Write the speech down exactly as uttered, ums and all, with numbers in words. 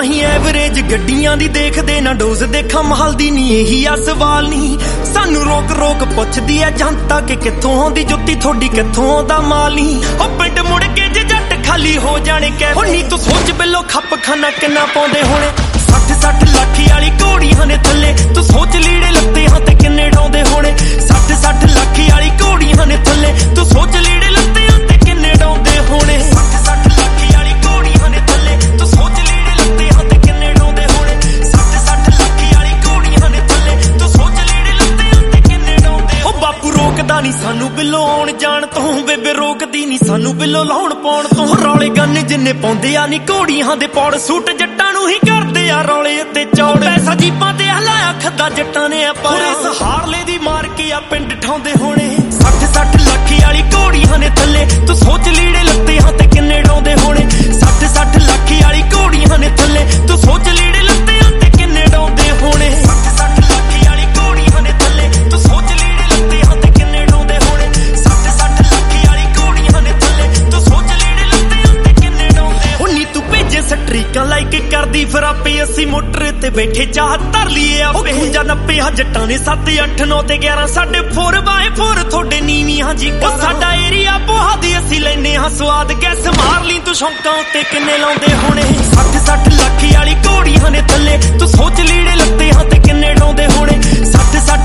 ਹੀ average ਗੱਡੀਆਂ ਦੀ ਦੇਖਦੇ ਨਾ ਡੋਜ਼ ਦੇਖਾਂ ਮਹਲ ਦੀ ਨੀ ਇਹੀ ਆ ਸਵਾਲ ਨਹੀਂ ਸਾਨੂੰ ਰੋਕ ਰੋਕ ਪੁੱਛਦੀ ਐ ਜਨਤਾ ਕਿ ਕਿੱਥੋਂ ਆਉਂਦੀ ਜੁੱਤੀ ਥੋੜੀ ਕਿੱਥੋਂ ਆਉਂਦਾ ਮਾਲ ਨਹੀਂ ਉਹ ਪਿੰਡ ਮੁੜ ਕੇ ਜੇ ਜੱਟ ਖਾਲੀ ਹੋ ਜਾਣੇ ਕਹਿ ਹੁਣ ਨੀ ਤੂੰ ਸੋਚ ਬਿੱਲੋ ਖੱਪ ਖਾਨਾ ਕਿੰਨਾ ਪਾਉਂਦੇ ਹੋਣੇ ਸੱਠ ਸੱਠ ਲੱਖ ਵਾਲੀ ਘੋੜੀਆਂ ਨੇ ਥੱਲੇ ਤੂੰ ਸੋਚ ਲੀੜੇ ਲੱਤੇ ਹਾਂ ਤੇ ਕਿੰਨੇ ਡਾਉਂਦੇ ਹੋਣੇ ਸੱਠ ਸੱਠ ਲੱਖ ਵਾਲੀ ਘੋੜੀਆਂ ਨੇ ਥੱਲੇ ਤੂੰ ਸੋਚ ਲੀੜੇ ਲੱਤੇ ਹਾਂ ਤੇ ਕਿੰਨੇ ਡਾਉਂਦੇ ਹੋਣੇ ਸੱਠ ਸੱਠ ਲੱਖ ਵਾਲੀ ਘੋੜੀਆਂ ਨੇ ਥੱਲੇ ਤੂੰ ਸੋਚ ਲੀੜੇ ਲੱਤੇ ਹਾਂ ਤੇ ਕਿੰਨੇ ਡਾਉਂਦੇ ਹੋਣੇ ਸੱਠ ਸੱਠ ਲੱਖ ਵਾਲੀ ਘੋੜੀਆਂ ਨੇ ਥੱਲੇ ਤੂੰ ਸੋਚ ਲੀੜੇ ਲੱਤੇ ਹਾਂ ਤੇ ਕਿੰਨੇ ਡਾਉਂਦੇ ਉਹ ਬਾਪੂ ਰੋਕਦਾ ਨਹੀਂ ਸਾਨੂੰ ਬਿੱਲੋ ਆਉਣ ਜਾਣ ਤੋਂ ਬੇਬੇ ਰੋਕਦੀ ਨਹੀਂ ਸਾਨੂੰ ਬਿੱਲੋ ਲਾਉਣ ਪਾਉਣ ਤੋਂ ਰੌਲੇ ਗੰਨ ਜਿੰਨੇ ਪਾਉਂਦੇ ਆ ਨੀ ਘੋੜੀਆਂ ਦੇ ਪੌੜ ਸੂਟ ਜੱਟਾਂ ਨੂੰ ਹੀ ਕਰਦੇ ਆ ਰੌਲੇ ਉੱਤੇ ਚੌੜ ਪੈਸਾ ਜੀਪਾਂ ਤੇ ਹਲਾਇਆ ਖੱਦਾ ਜੱਟਾਂ ਨੇ ਪਰ ਇਸ ਹਾਰਲੇ ਦੀ ਮਾਰ ਕੇ ਆ ਪਿੰਡ ਠਾਉਂਦੇ ਹੋਣੇ ਸੱਠ ਸੱਠ ਲੱਖ ਵਾਲੀ ਘੋੜੀਆਂ ਨੇ ਥੱਲੇ ਤੂੰ ਸੋਚ ਲੀੜੇ ਲੱਤੇ ਹਾਂ ਤੇ ਕਿੰਨੇ ਡਾਉਂਦੇ ਹੋਣੇ ਸੱਠ ਸੱਠ ਲੱਖ ਵਾਲੀ ਘੋੜੀਆਂ ਨੇ ਥੱਲੇ ਤੂੰ ਸੋਚ ਲੀੜੇ ਲੱਤੇ ਹਾਂ ਤੇ ਕਿੰਨੇ ਡਾਉਂਦੇ ਹੋਣੇ ਸੱਠ ਸੱਠ ਲੱਖ ਵਾਲੀ ਘੋੜੀਆਂ ਨੇ ਥੱਲੇ ਤੂੰ ਸੋਚ ਲੀੜੇ ਲੱਤੇ ਹਾਂ ਤੇ ਕਿੰਨੇ ਡਾਉਂਦੇ ਹੋਣੇ ਸੱਠ ਸੱਠ ਲੱਖ ਵਾਲੀ ਘੋੜੀਆਂ ਨੇ ਥੱਲੇ ਤੂੰ ਸੋਚ ਲੀੜੇ ਲੱਤੇ ਹਾਂ ਤੇ ਕਿੰਨੇ ਡਾਉਂਦੇ ਹੁਣ ਨੀ ਤੂੰ ਭੇਜੇ ਸਟਰੀਕਾਂ ਲਾਈਕ ਕਰਦੀ ਫਿਰ ਆਪੇ ਅਸੀਂ ਮੋਟਰ ਤੇ ਬੈਠੇ ਚਾਹ ਧਰ ਲਈਏ ਆਪੇ ਜਾਂ ਨੱਪੇ ਆ ਜੱਟਾਂ ਨੇ ਸੱਤ ਅੱਠ ਨੌ ਤੇ ਗਿਆਰਾਂ ਸਾਡੇ ਫੋਰ ਬਾਏ ਫੋਰ ਤੁਹਾਡੇ ਨੀਵੀਆਂ ਜੀ ਉਹ ਸਾਡਾ ਏਰੀਆ ਬੋਹਾ ਦੀ ਅਸੀਂ ਲੈਨੇ ਹਾਂ ਸਵਾਦ ਗੈਸ ਮਾਰ ਲਈ ਤੂੰ ਸ਼ੌਂਕਾਂ ਉੱਤੇ ਕਿੰਨੇ ਲਾਉਂਦੇ ਹੋਣੇ ਸੱਠ ਸੱਠ ਲੱਖ ਵਾਲੀ ਘੋੜੀਆਂ ਨੇ ਥੱਲੇ ਤੂੰ ਸੋਚ ਲੀੜੇ ਲੱਤੇ ਹਾਂ ਤੇ ਕਿੰਨੇ ਡਾਉਂਦੇ ਹੋਣੇ ਸੱਠ ਸੱਠ